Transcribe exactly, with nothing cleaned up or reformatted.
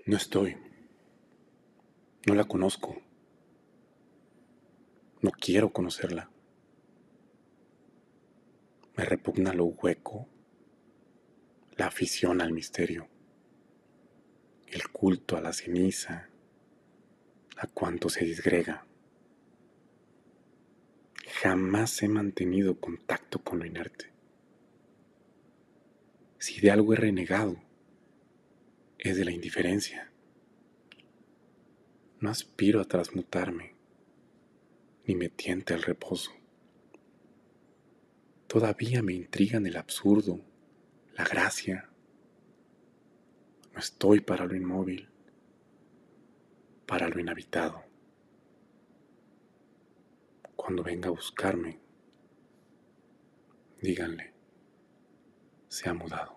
No estoy. No la conozco. No quiero conocerla. Me repugna lo hueco, la afición al misterio, el culto a la ceniza, a cuanto se disgrega. Jamás he mantenido contacto con lo inerte. Si de algo he renegado, es de la indiferencia. No aspiro a transmutarme, ni me tienta el reposo. Todavía me intrigan el absurdo, la gracia. No estoy para lo inmóvil, para lo inhabitado. Cuando venga a buscarme, díganle, se ha mudado.